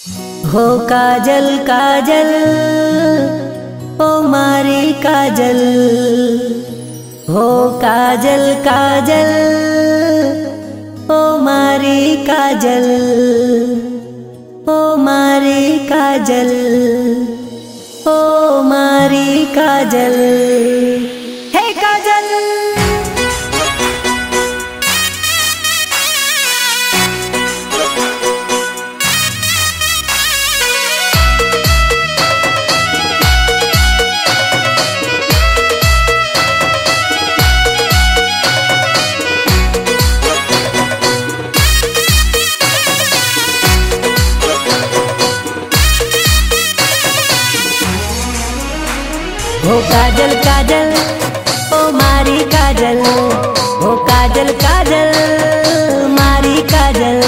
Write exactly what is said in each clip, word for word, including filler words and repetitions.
हो काजल काजल ओ मारी काजल, हो काजल काजल ओ मारी काजल, ओ मारी काजल, ओ मारी काजल। हे काजल हो काजल काजल ओ मारी काजल, हो काजल काजल मारी काजल,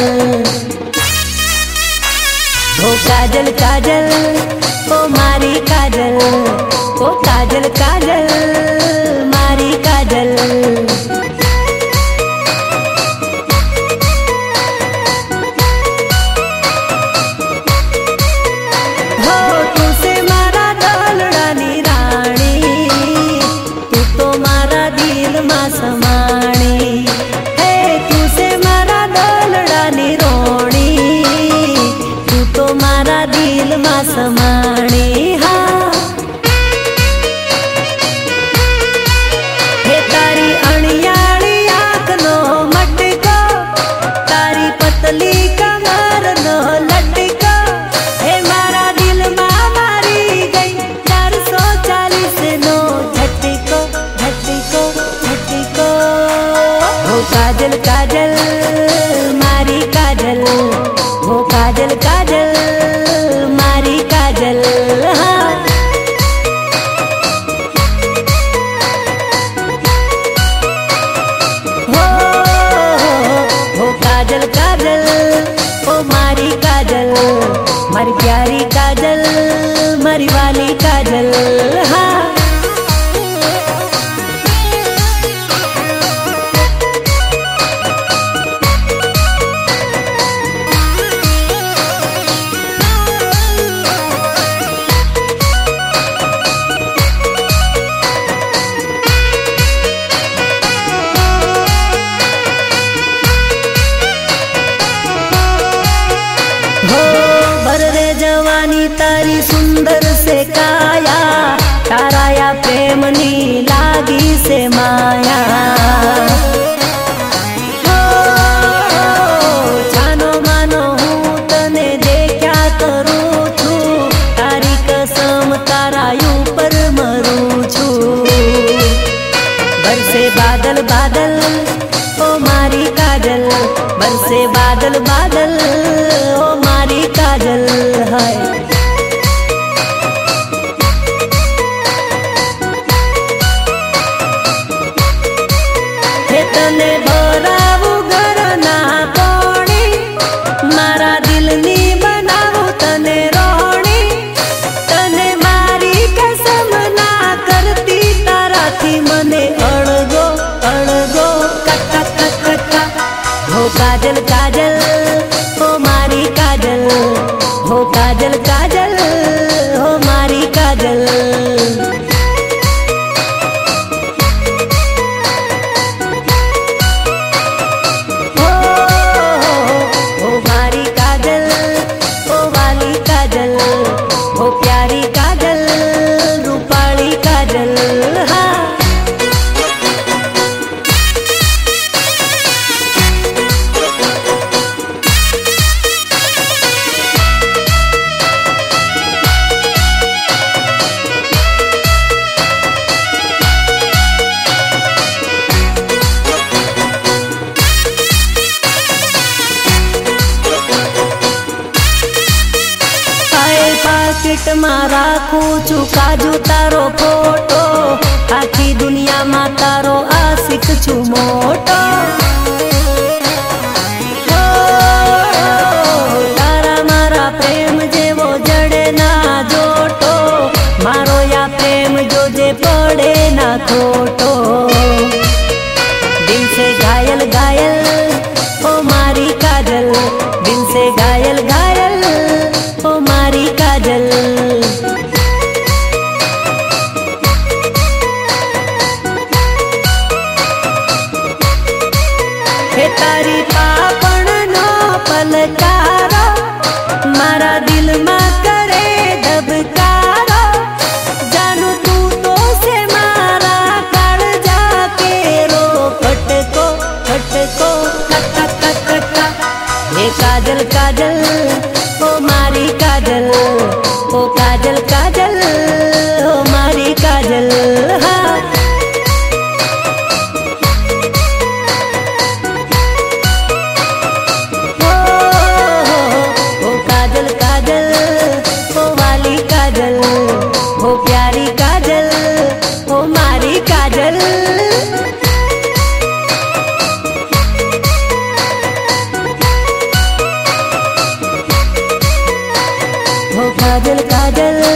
हो काजल काजल ओ मारी काजल, हो काजल काजल मारी काजल। समाणी हाँ हे तारी अणियाड़ी आँख नो मटको, तारी पतली कमर नो लटको, हे मारा दिल मां मारी गई चार सौ चालीस नो झटको झटको झटको। हो काजल काजल मारी काजल, हो काजल काजल मारी काजल हाँ। हो, हो, हो काजल काजल ओ मारी काजल, मारी प्यारी काजल मारी वाली काजल हाँ। जवानी तारी सुंदर से काया, ताराया प्रेमनी लागी से माया। हो जानो मानो हूँ तने देख्या करूँ छू, तारी कसम तारायू पर मरू छू। बरसे बादल बादल ओ मारी काजल, बरसे बादल बादल ओ मारी काजल है। हे तने भरावू घर ना कोणी, मारा दिल नी बनावू तने रोणी, तने मारी कसम ना करती ताराथी मने अड़गो अड़गो कक्का कक्का कक्का। हो काजल काजल ओ मारी काजल, हो काजल काजल हो मारी काजल। हो, हो मारी काजल ओ वाली काजल, हो प्यारी काजल रूपाली काजल हाँ। पाकिट में राखू छू काजू तारो फोटो, आखी दुनिया में तारो आशिक छू मोटो। हो तारा मारा प्रेम जेवो जड़े ना जोटो, मारो या प्रेम जो जे पड़े ना खोटो। दिल से घायल घायल ओ मारी काजल, दिल से घायल घायल काजल काजल